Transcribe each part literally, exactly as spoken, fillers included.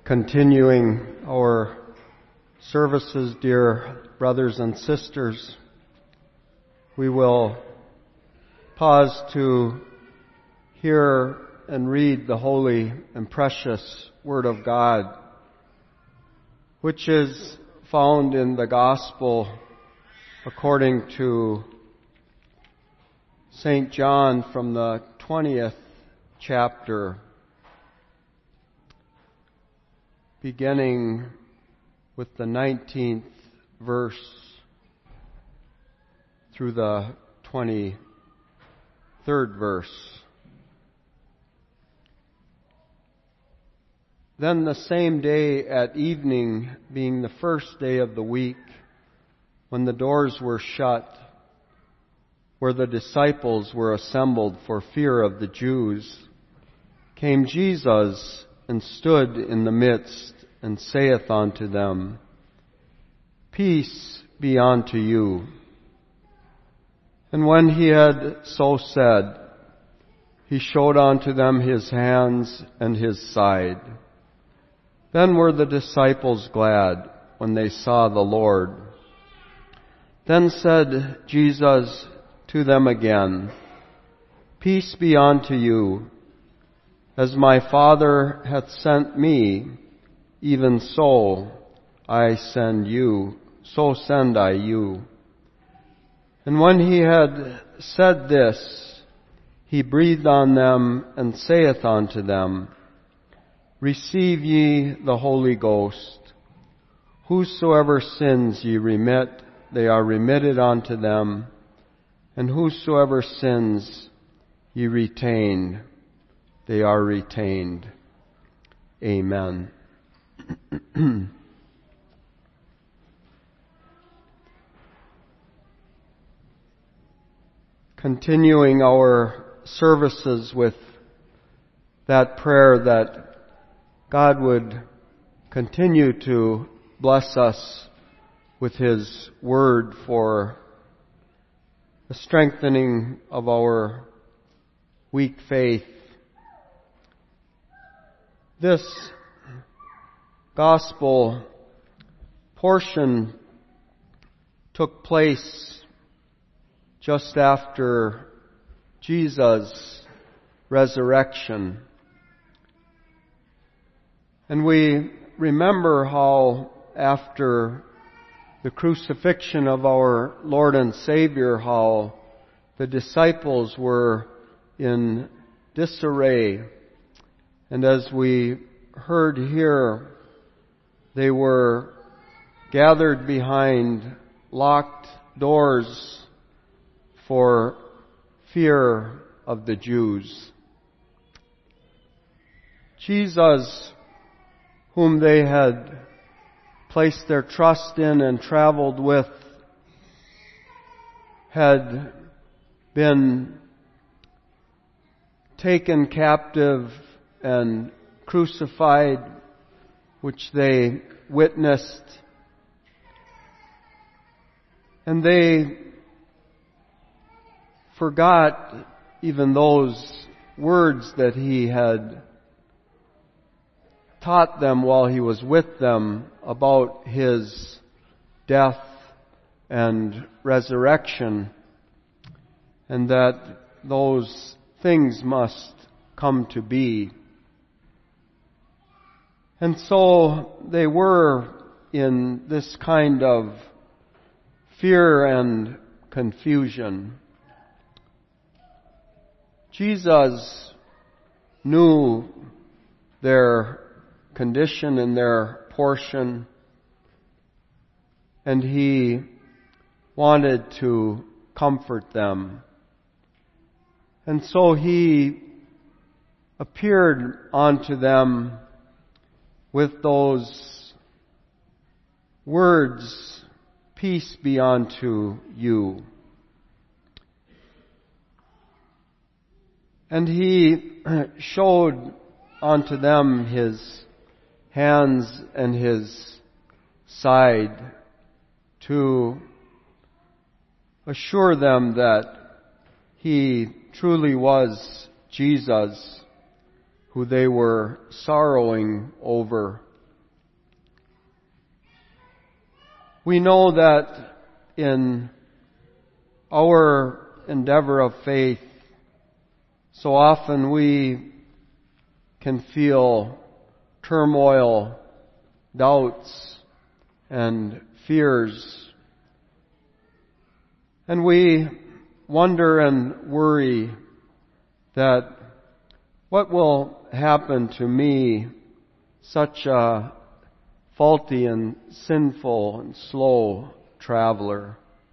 Continuing our services, dear brothers and sisters, we will pause to hear and read the holy and precious Word of God, which is found in the Gospel according to Saint John from the twentieth chapter, beginning with the nineteenth verse through the twenty-third verse. Then the same day at evening, being the first day of the week, when the doors were shut, where the disciples were assembled for fear of the Jews, came Jesus and stood in the midst, and saith unto them, Peace be unto you. And when he had so said, he showed unto them his hands and his side. Then were the disciples glad when they saw the Lord. Then said Jesus to them again, Peace be unto you. As my Father hath sent me, even so I send you, so send I you. And when he had said this, he breathed on them and saith unto them, Receive ye the Holy Ghost. Whosoever sins ye remit, they are remitted unto them, and whosoever sins ye retain, they are retained. Amen. Continuing our services with that prayer that God would continue to bless us with His Word for the strengthening of our weak faith. This gospel portion took place just after Jesus' resurrection. And we remember how after the crucifixion of our Lord and Savior, how the disciples were in disarray. And as we heard here, they were gathered behind locked doors for fear of the Jews. Jesus, whom they had placed their trust in and traveled with, had been taken captive and crucified, which they witnessed. And they forgot even those words that he had taught them while he was with them about his death and resurrection, and that those things must come to be. And so they were in this kind of fear and confusion. Jesus knew their condition and their portion, and He wanted to comfort them. And so He appeared unto them with those words, Peace be unto you. And He showed unto them His hands and His side to assure them that He truly was Jesus, who they were sorrowing over We know that in our endeavor of faith, so often we can feel turmoil, doubts, and fears. And we wonder and worry that what will happen to me, such a faulty and sinful and slow traveler.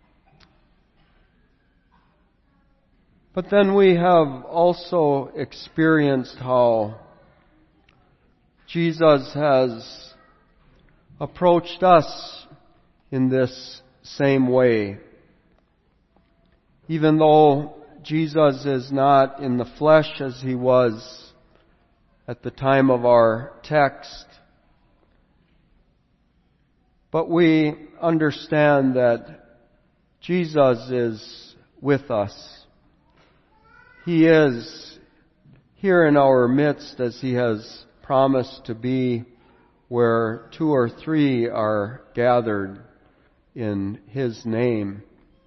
But then we have also experienced how Jesus has approached us in this same way. Even though Jesus is not in the flesh as he was at the time of our text, but we understand that Jesus is with us. He is here in our midst as he has promised to be where two or three are gathered in his name.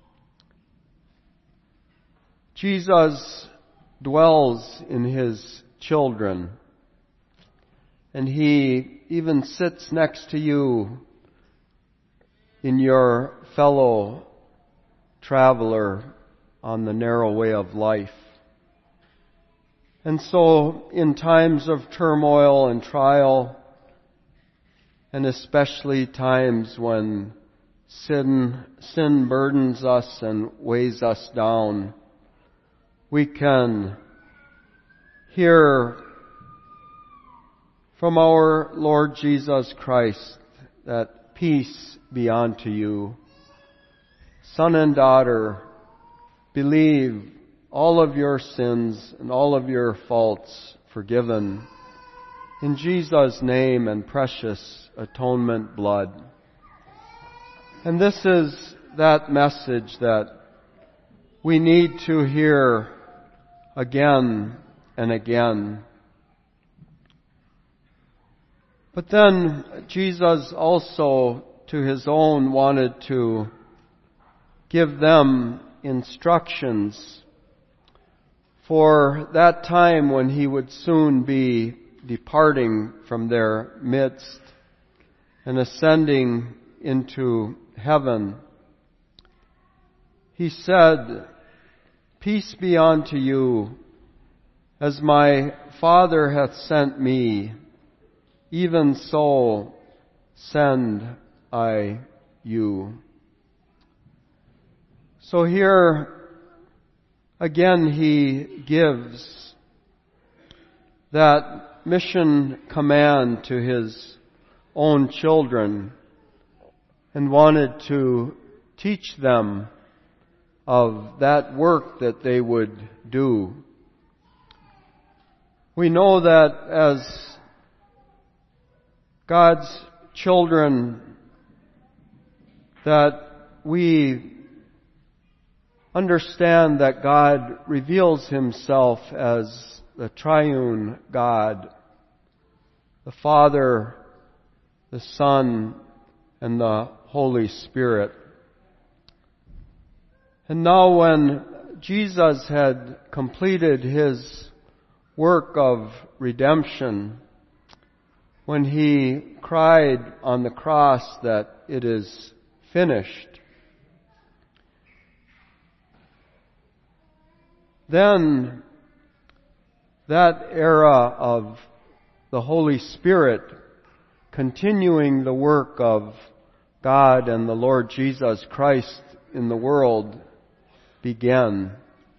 Jesus dwells in his children, and he even sits next to you in your fellow traveler on the narrow way of life. And so in times of turmoil and trial, and especially times when sin, sin burdens us and weighs us down, we can hear from our Lord Jesus Christ that peace be unto you. Son and daughter, believe, all of your sins and all of your faults forgiven in Jesus' name and precious atonement blood. And this is that message that we need to hear again and again. But then Jesus also to his own wanted to give them instructions for that time when he would soon be departing from their midst and ascending into heaven. He said, "Peace be unto you, as my Father hath sent me, even so send I you." So here again he gives that mission command to his own children and wanted to teach them of that work that they would do. We know that as God's children, that we understand that God reveals himself as the triune God, the Father, the Son, and the Holy Spirit. And now when Jesus had completed his work of redemption, when he cried on the cross that it is finished, then that era of the Holy Spirit continuing the work of God and the Lord Jesus Christ in the world began.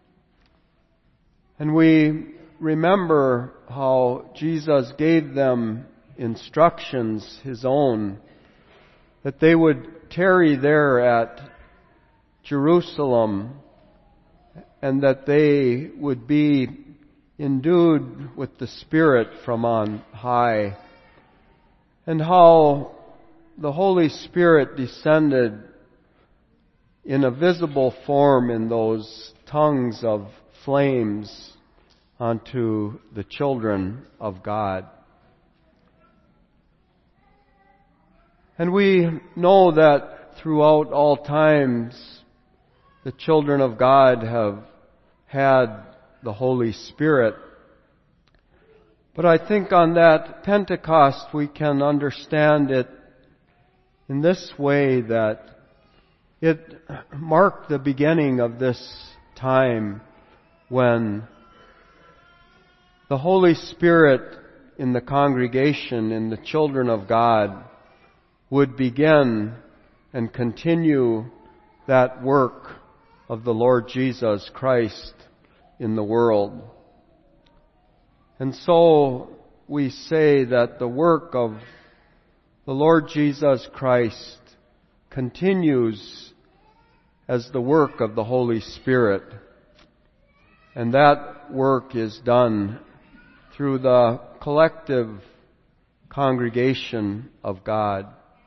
And we remember how Jesus gave them instructions, his own, that they would tarry there at Jerusalem and that they would be endued with the Spirit from on high, and how the Holy Spirit descended in a visible form in those tongues of flames onto the children of God. And we know that that throughout all times the children of God have had the Holy Spirit. But I think on that Pentecost we can understand it in this way, that it marked the beginning of this time when the Holy Spirit in the congregation, in the children of God, would begin and continue that work of the Lord Jesus Christ in the world. And so we say that the work of the Lord Jesus Christ continues as the work of the Holy Spirit. And that work is done through the collective congregation of God.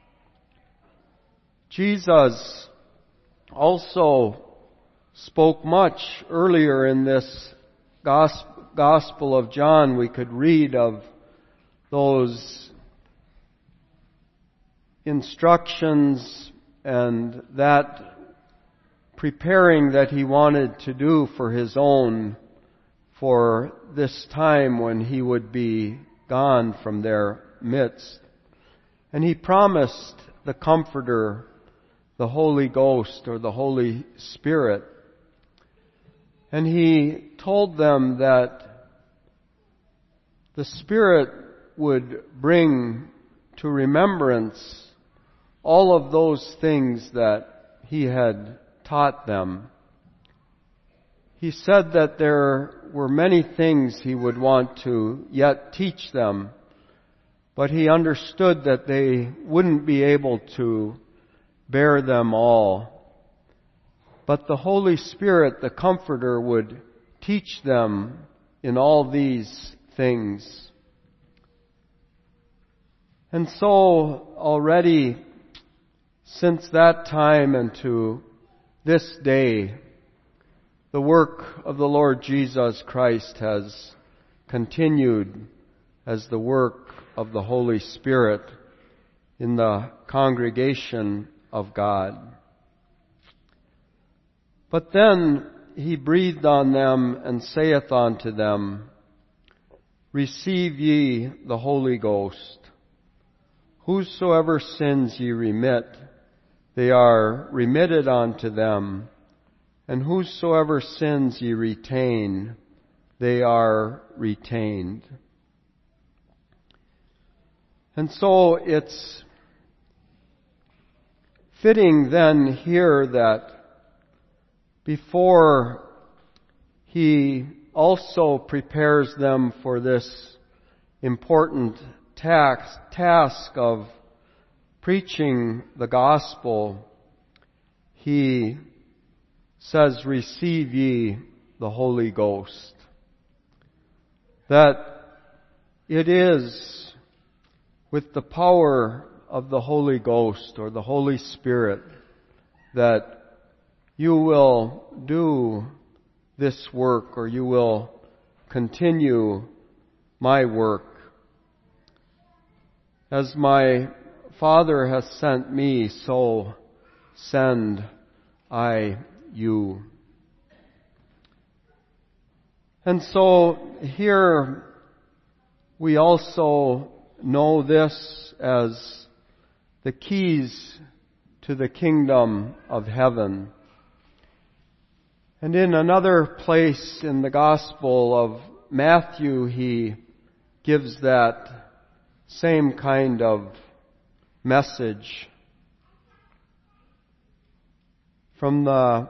Jesus also spoke much earlier in this Gospel of John. We could read of those instructions and that preparing that he wanted to do for his own for this time when he would be gone from their midst. And he promised the Comforter, the Holy Ghost or the Holy Spirit. And he told them that the Spirit would bring to remembrance all of those things that he had taught them. He said that there were many things he would want to yet teach them, but he understood that they wouldn't be able to bear them all. But the Holy Spirit, the Comforter, would teach them in all these things. And so already since that time and to this day, the work of the Lord Jesus Christ has continued as the work of the Holy Spirit in the congregation of God. But then he breathed on them and saith unto them, Receive ye the Holy Ghost. Whosoever sins ye remit, they are remitted unto them. And whosoever sins ye retain, they are retained. And so it's fitting then here that before he also prepares them for this important task, task of preaching the gospel, he says, Receive ye the Holy Ghost. That it is with the power of the Holy Ghost or the Holy Spirit that you will do this work, or you will continue my work. As my Father has sent me, so send I you. And so here we also know this as the keys to the kingdom of heaven. And in another place in the Gospel of Matthew, he gives that same kind of message. From the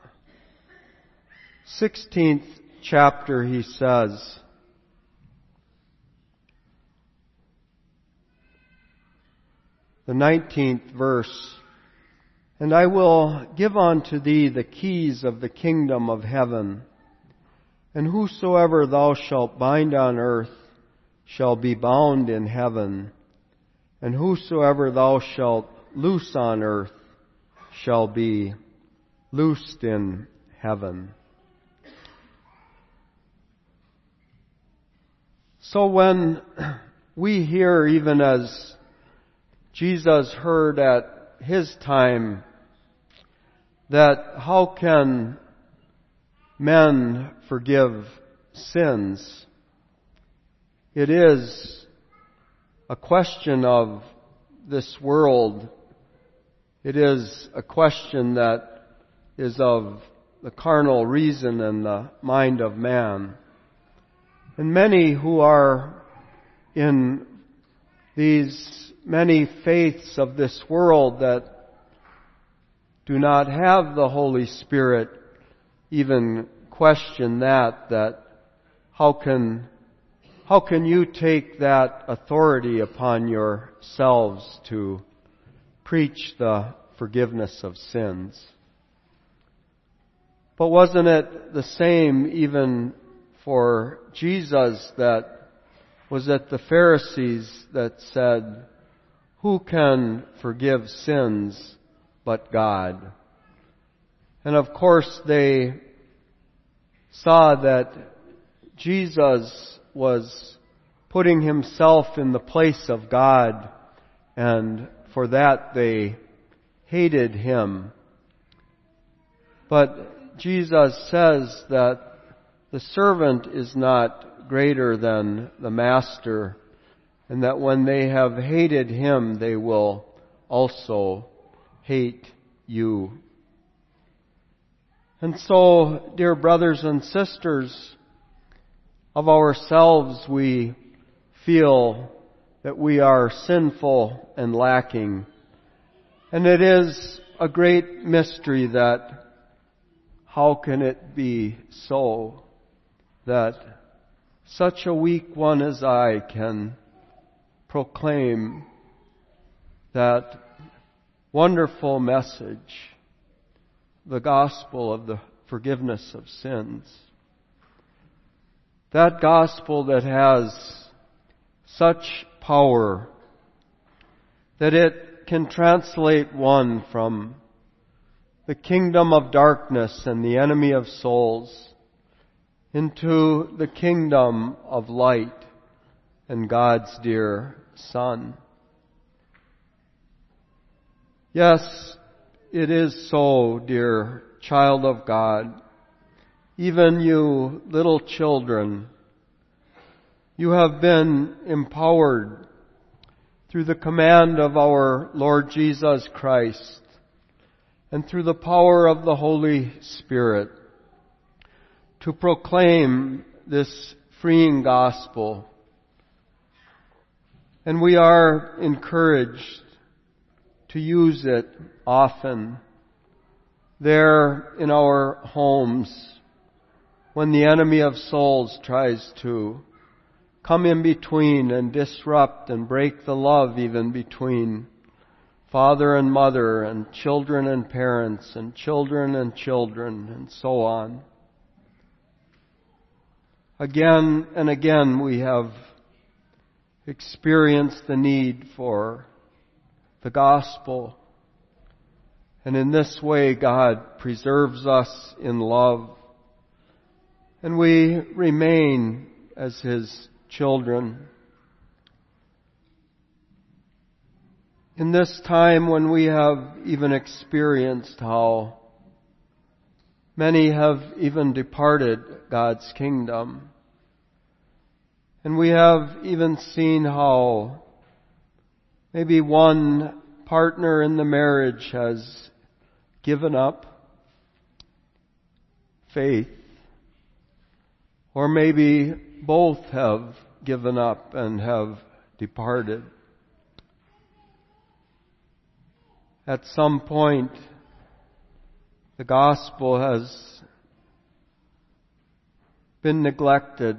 sixteenth chapter, he says, the nineteenth verse, And I will give unto thee the keys of the kingdom of heaven. And whosoever thou shalt bind on earth shall be bound in heaven. And whosoever thou shalt loose on earth shall be loosed in heaven. So when we hear, even as Jesus heard at his time that how can men forgive sins? It is a question of this world. It is a question that is of the carnal reason and the mind of man. And many who are in these many faiths of this world that do not have the Holy Spirit even question that, that how can, how can you take that authority upon yourselves to preach the forgiveness of sins? But wasn't it the same even for Jesus, that was it the Pharisees that said, who can forgive sins but God? And of course they saw that Jesus was putting himself in the place of God, and for that they hated him. But Jesus says that the servant is not greater than the master, and that when they have hated him, they will also hate you. And so, dear brothers and sisters, of ourselves we feel that we are sinful and lacking. And it is a great mystery that how can it be so that such a weak one as I can proclaim that wonderful message, the gospel of the forgiveness of sins. That gospel that has such power that it can translate one from the kingdom of darkness and the enemy of souls into the kingdom of light and God's dear Son. Yes, it is so, dear child of God. Even you little children, you have been empowered through the command of our Lord Jesus Christ and through the power of the Holy Spirit to proclaim this freeing gospel. And we are encouraged to use it often there in our homes when the enemy of souls tries to come in between and disrupt and break the love even between father and mother and children and parents and children and children and so on. Again and again we have experienced the need for the gospel. And in this way God preserves us in love. And we remain as His children. In this time when we have even experienced how many have even departed God's kingdom, and we have even seen how maybe one partner in the marriage has given up faith, or maybe both have given up and have departed. At some point, the gospel has been neglected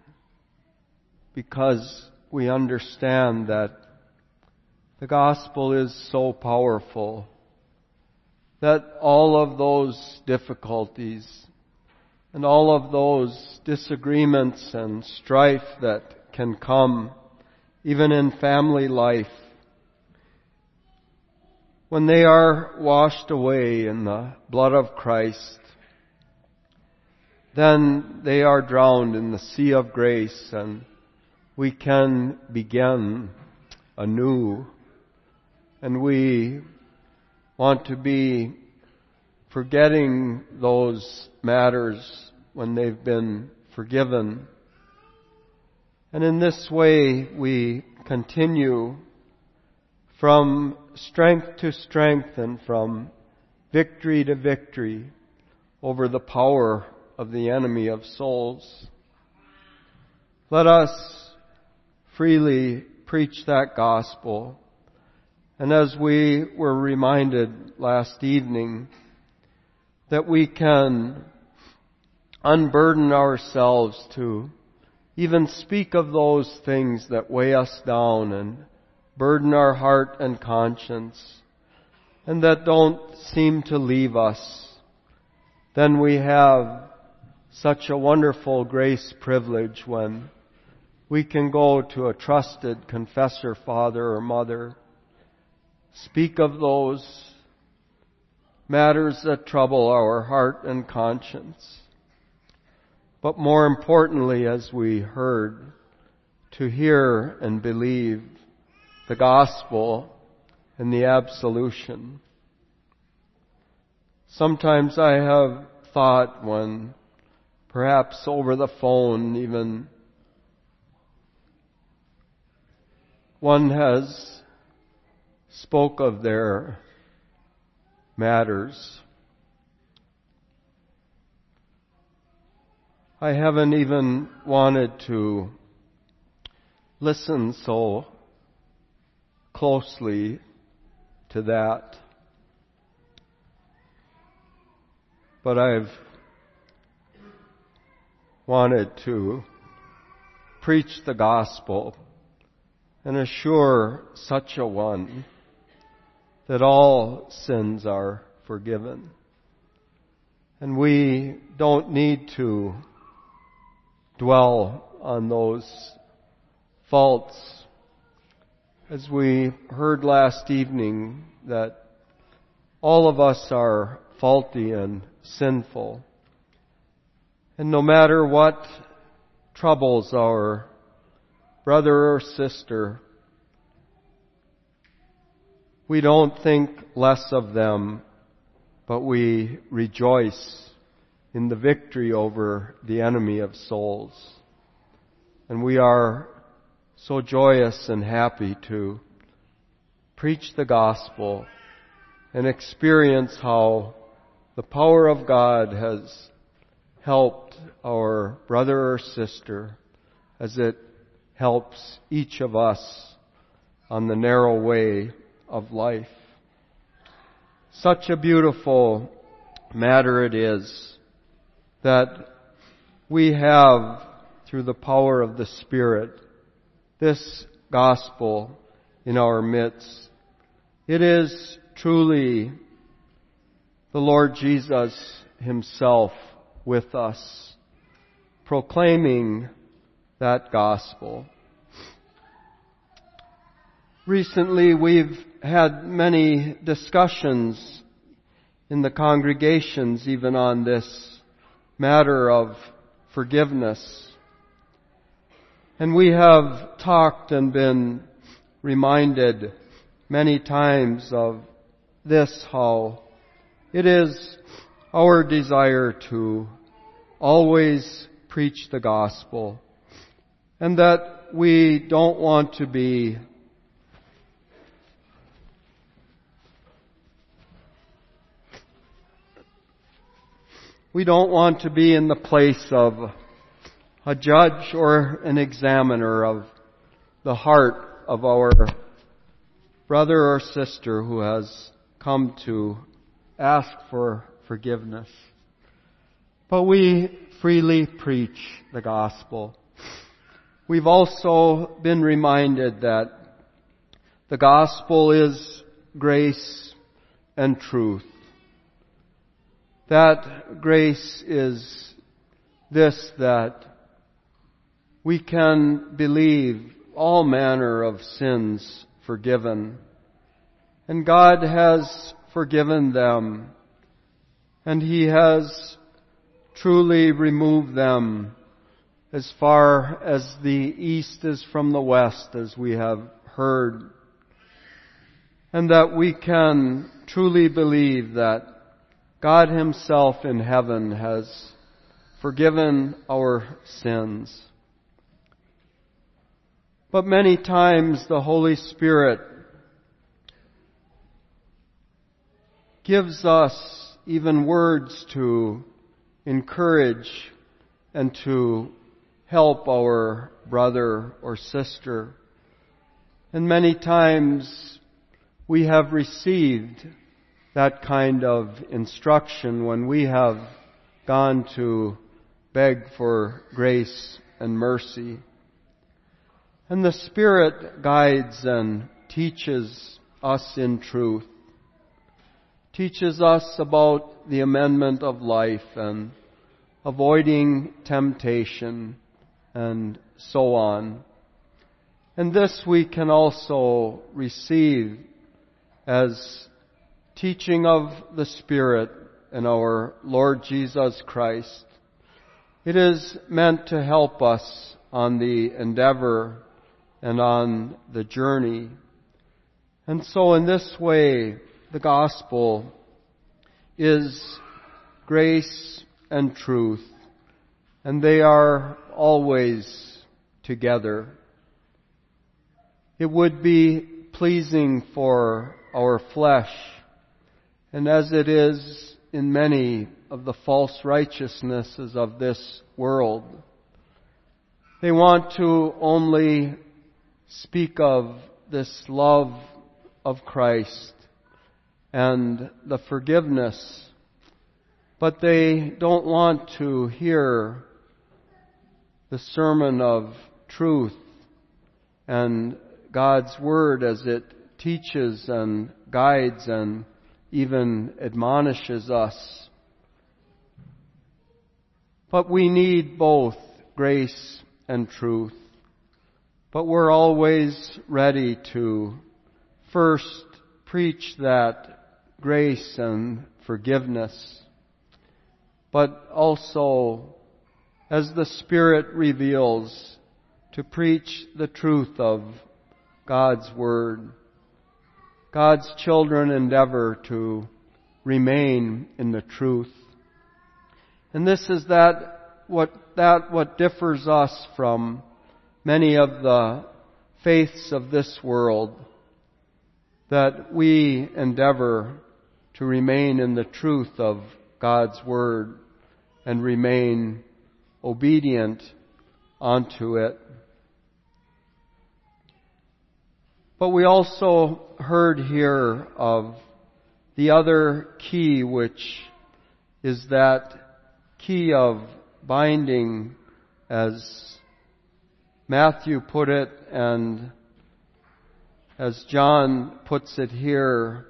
because we understand that the gospel is so powerful that all of those difficulties and all of those disagreements and strife that can come even in family life, when they are washed away in the blood of Christ, then they are drowned in the sea of grace, and we can begin anew. And we want to be forgetting those matters when they've been forgiven. And in this way we continue from strength to strength and from victory to victory over the power of the enemy of souls. Let us freely preach that gospel. And as we were reminded last evening, that we can unburden ourselves to even speak of those things that weigh us down and burden our heart and conscience, and that don't seem to leave us, then we have such a wonderful grace privilege when we can go to a trusted confessor, father or mother, speak of those matters that trouble our heart and conscience. But more importantly, as we heard, to hear and believe the gospel and the absolution. Sometimes I have thought when perhaps over the phone even one has spoke of their matters, I haven't even wanted to listen so closely to that. But I've wanted to preach the gospel and assure such a one that all sins are forgiven. And we don't need to dwell on those faults. As we heard last evening, that all of us are faulty and sinful. And no matter what troubles our brother or sister, we don't think less of them, but we rejoice in the victory over the enemy of souls. And we are so joyous and happy to preach the gospel and experience how the power of God has helped our brother or sister as it helps each of us on the narrow way of life. Such a beautiful matter it is that we have, through the power of the Spirit, this gospel in our midst. It is truly the Lord Jesus Himself with us, proclaiming that gospel. Recently we've had many discussions in the congregations even on this matter of forgiveness. And we have talked and been reminded many times of this, how it is our desire to always preach the gospel, and that we don't want to be we don't want to be in the place of a judge or an examiner of the heart of our brother or sister who has come to ask for forgiveness. But we freely preach the gospel. We've also been reminded that the gospel is grace and truth. That grace is this, that we can believe all manner of sins forgiven. And God has forgiven them, and He has truly removed them as far as the east is from the west, as we have heard. And that we can truly believe that God Himself in heaven has forgiven our sins. But many times the Holy Spirit gives us even words to encourage and to help our brother or sister. And many times we have received that kind of instruction when we have gone to beg for grace and mercy. And the Spirit guides and teaches us in truth, teaches us about the amendment of life and avoiding temptation and so on. And this we can also receive as teaching of the Spirit in our Lord Jesus Christ. It is meant to help us on the endeavor and on the journey. And so in this way, the gospel is grace and truth, and they are always together. It would be pleasing for our flesh, and as it is in many of the false righteousnesses of this world, they want to only speak of this love of Christ and the forgiveness, but they don't want to hear the sermon of truth and God's Word as it teaches and guides and even admonishes us. But we need both grace and truth. But we're always ready to first preach that grace and forgiveness, but also, as the Spirit reveals, to preach the truth of God's Word. God's children endeavor to remain in the truth. And this is that what that what differs us from many of the faiths of this world, that we endeavor to remain in the truth of God's Word and remain obedient unto it. But we also heard here of the other key, which is that key of binding, as Matthew put it, and as John puts it here,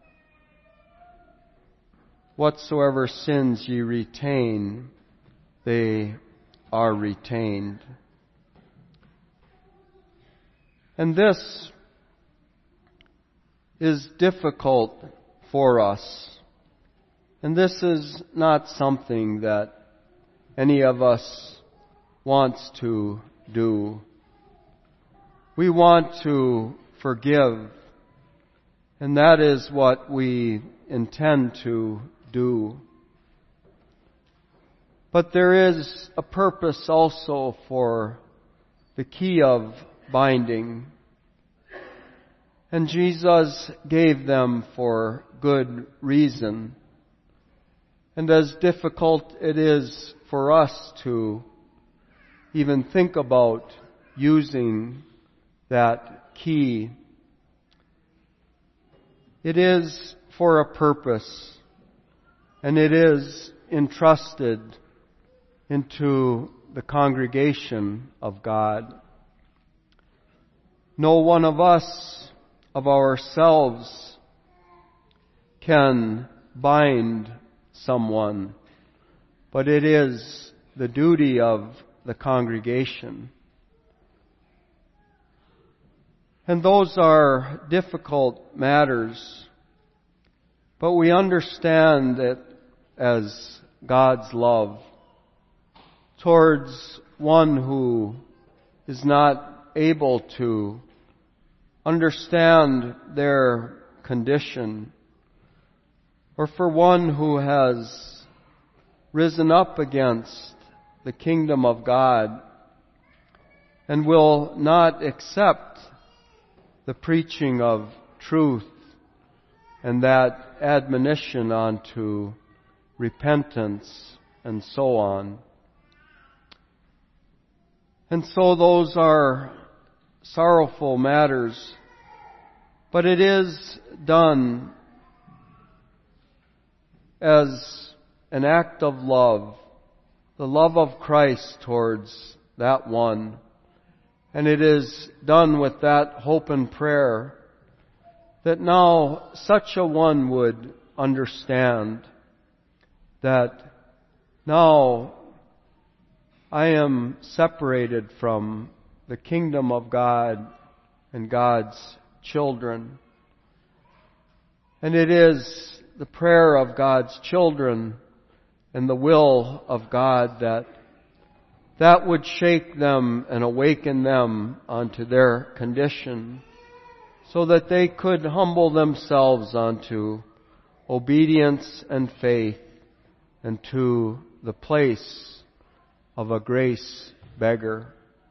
whatsoever sins ye retain, they are retained. And this is difficult for us. And this is not something that any of us wants to do. We want to forgive, and that is what we intend to do. But there is a purpose also for the key of binding. And Jesus gave them for good reason. And as difficult it is for us to even think about using that key, it is for a purpose, and it is entrusted into the congregation of God. No one of us, of ourselves, can bind someone, but it is the duty of the congregation. And those are difficult matters, but we understand it as God's love towards one who is not able to understand their condition, or for one who has risen up against the kingdom of God and will not accept the preaching of truth and that admonition unto repentance and so on. And so those are sorrowful matters, but it is done as an act of love, the love of Christ towards that one. And it is done with that hope and prayer that now such a one would understand that now I am separated from the kingdom of God and God's children. And it is the prayer of God's children and the will of God that that would shake them and awaken them onto their condition so that they could humble themselves unto obedience and faith and to the place of a grace beggar.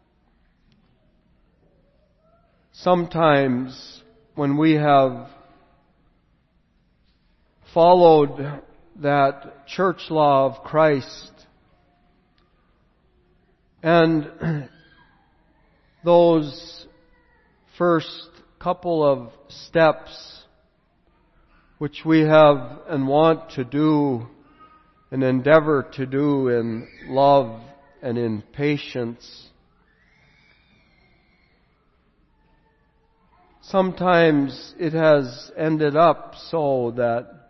Sometimes when we have followed that church law of Christ and those first couple of steps which we have and want to do and endeavor to do in love and in patience, sometimes it has ended up so that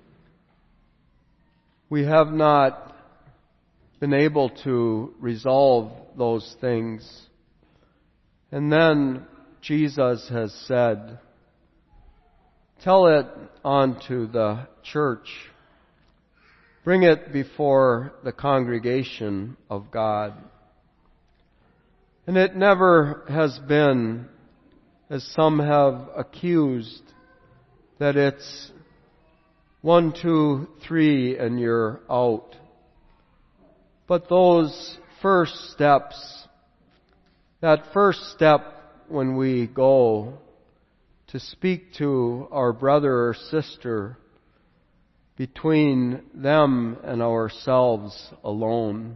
we have not been able to resolve those things. And then Jesus has said, tell it unto the church. Bring it before the congregation of God. And it never has been, as some have accused, that it's one, two, three, and you're out. But those first steps, that first step when we go to speak to our brother or sister between them and ourselves alone,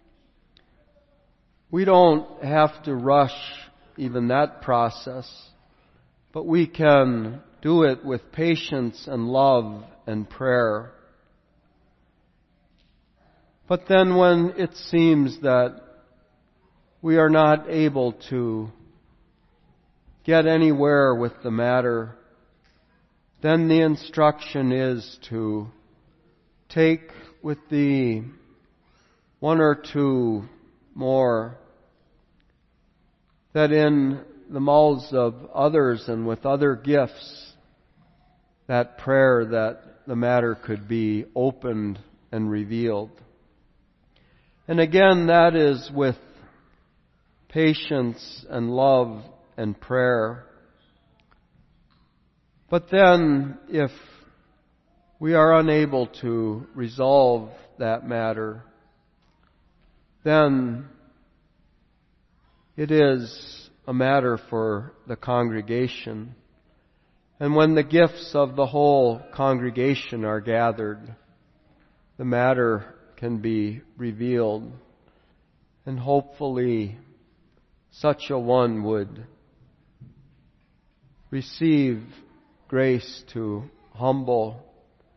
we don't have to rush even that process, but we can do it with patience and love and prayer. But then when it seems that we are not able to get anywhere with the matter, then the instruction is to take with the one or two more, that in the mouths of others and with other gifts, that prayer that the matter could be opened and revealed. And again, that is with patience and love and prayer. But then, if we are unable to resolve that matter, then it is a matter for the congregation. And when the gifts of the whole congregation are gathered, the matter can be revealed. And hopefully such a one would receive grace to humble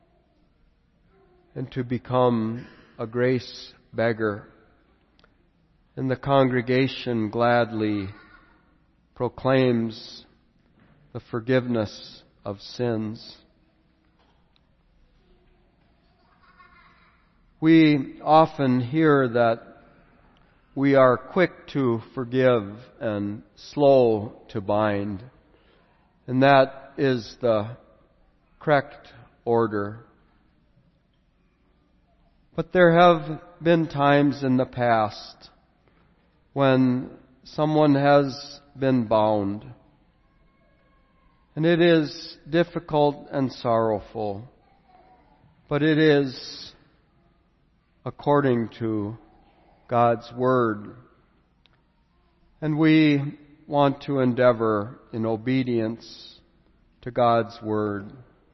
and to become a grace beggar. And the congregation gladly proclaims the forgiveness of sins. We often hear that we are quick to forgive and slow to bind, and that is the correct order. But there have been times in the past when someone has been bound, and it is difficult and sorrowful. but it is according to God's Word. And we want to endeavor in obedience to God's Word.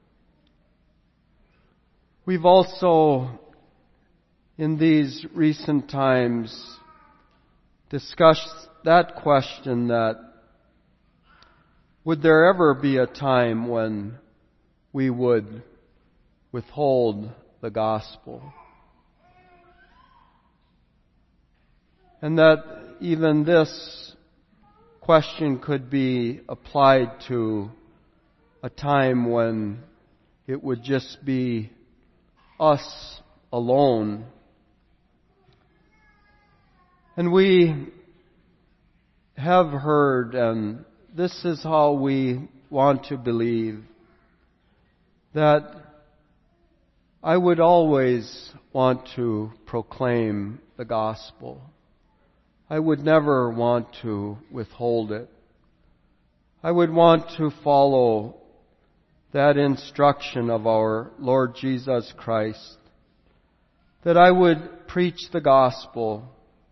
We've also, in these recent times, discussed that question that would there ever be a time when we would withhold the gospel? And that even this question could be applied to a time when it would just be us alone. And we have heard, and this is how we want to believe, that I would always want to proclaim the gospel. I would never want to withhold it. I would want to follow that instruction of our Lord Jesus Christ, that I would preach the gospel,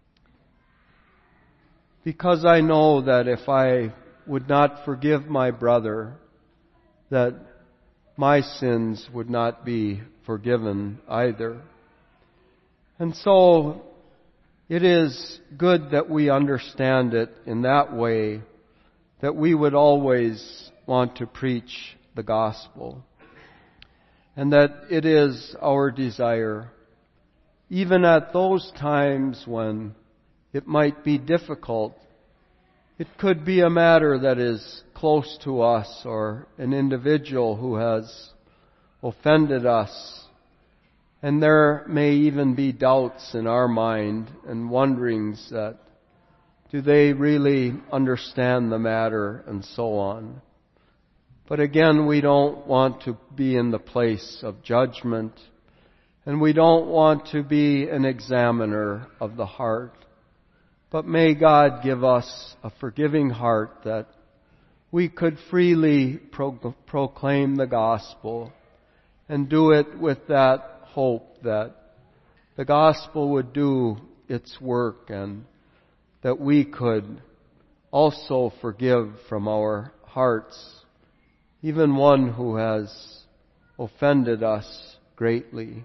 because I know that if I would not forgive my brother, that my sins would not be forgiven either. And so it is good that we understand it in that way, that we would always want to preach the gospel, and that it is our desire, even at those times when it might be difficult. It could be a matter that is close to us, or an individual who has offended us, and there may even be doubts in our mind and wonderings that, do they really understand the matter, and so on. But again, we don't want to be in the place of judgment, and we don't want to be an examiner of the heart. But may God give us a forgiving heart, that we could freely pro- proclaim the gospel, and do it with that hope that the gospel would do its work, and that we could also forgive from our hearts even one who has offended us greatly.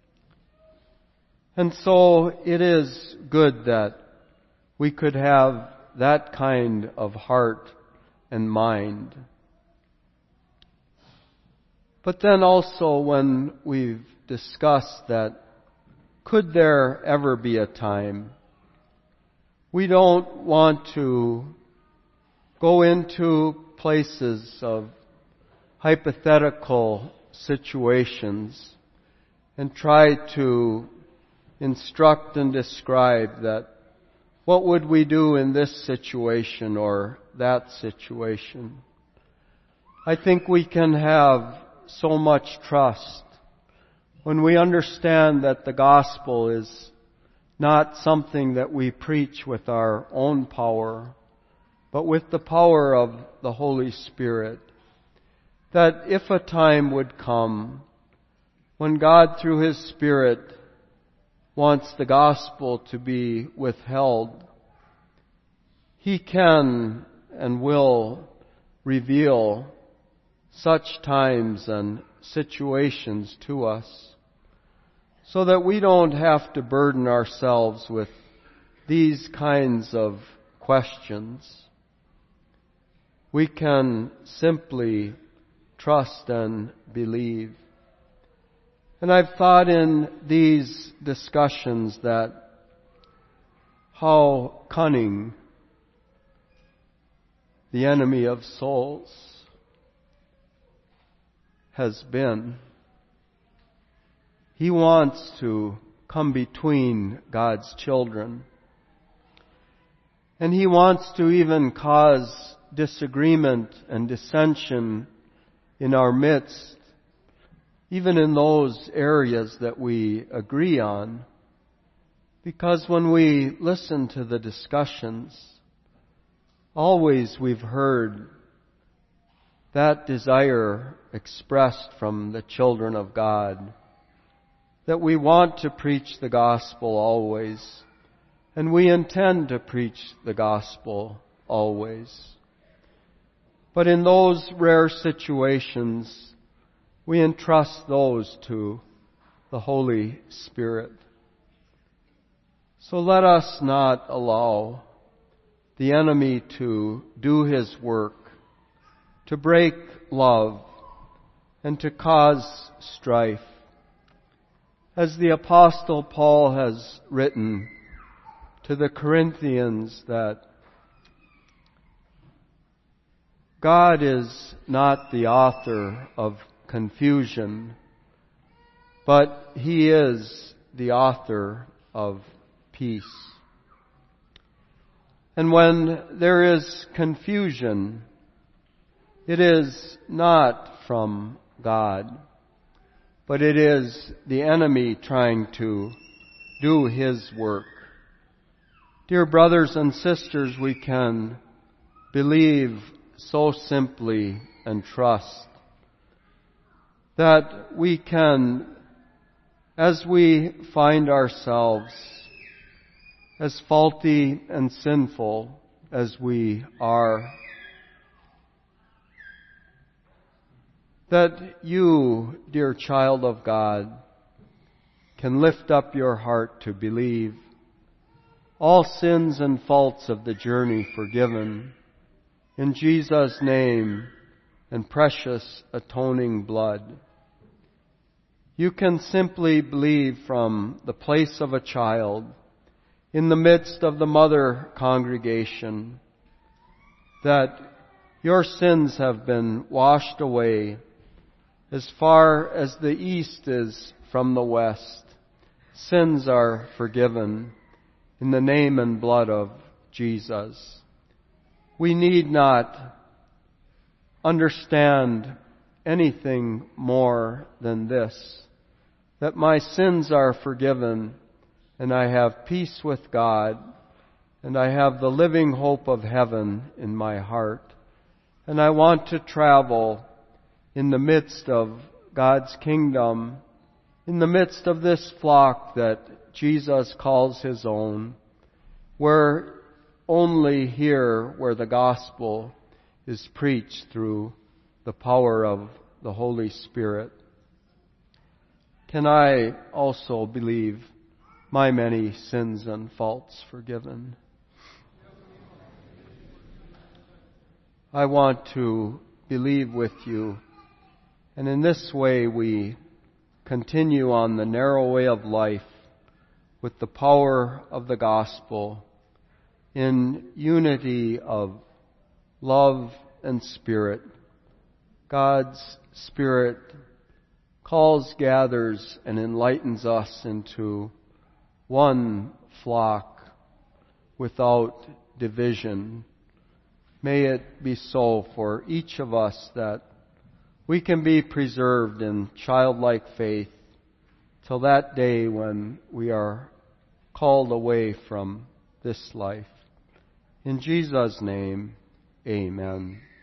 And so it is good that we could have that kind of heart and mind. But then also, when we've discussed that, could there ever be a time, we don't want to go into places of hypothetical situations and try to instruct and describe that, what would we do in this situation or that situation? I think we can have so much trust when we understand that the gospel is not something that we preach with our own power, but with the power of the Holy Spirit. That if a time would come when God, through His Spirit, wants the gospel to be withheld, He can and will reveal such times and situations to us, so that we don't have to burden ourselves with these kinds of questions. We can simply trust and believe. And I've thought in these discussions that how cunning the enemy of souls has been. He wants to come between God's children. And he wants to even cause disagreement and dissension in our midst, even in those areas that we agree on. Because when we listen to the discussions, always we've heard that desire expressed from the children of God, that we want to preach the gospel always, and we intend to preach the gospel always. But in those rare situations, we entrust those to the Holy Spirit. So let us not allow the enemy to do his work, to break love, and to cause strife. As the Apostle Paul has written to the Corinthians, that God is not the author of confusion, but He is the author of peace. And when there is confusion, it is not from God, but it is the enemy trying to do his work. Dear brothers and sisters, we can believe so simply and trust that we can, as we find ourselves as faulty and sinful as we are, that you, dear child of God, can lift up your heart to believe, all sins and faults of the journey forgiven, in Jesus' name and precious atoning blood. You can simply believe from the place of a child, in the midst of the mother congregation, that your sins have been washed away as far as the east is from the west. Sins are forgiven in the name and blood of Jesus. We need not understand anything more than this, that my sins are forgiven and I have peace with God and I have the living hope of heaven in my heart, and I want to travel in the midst of God's kingdom, in the midst of this flock that Jesus calls His own, where only here where the gospel is preached through the power of the Holy Spirit. Can I also believe my many sins and faults forgiven? I want to believe with you, and in this way we continue on the narrow way of life with the power of the gospel, in unity of love and spirit. God's Spirit calls, gathers, and enlightens us into one flock without division. May it be so for each of us, that we can be preserved in childlike faith till that day when we are called away from this life. In Jesus' name, amen.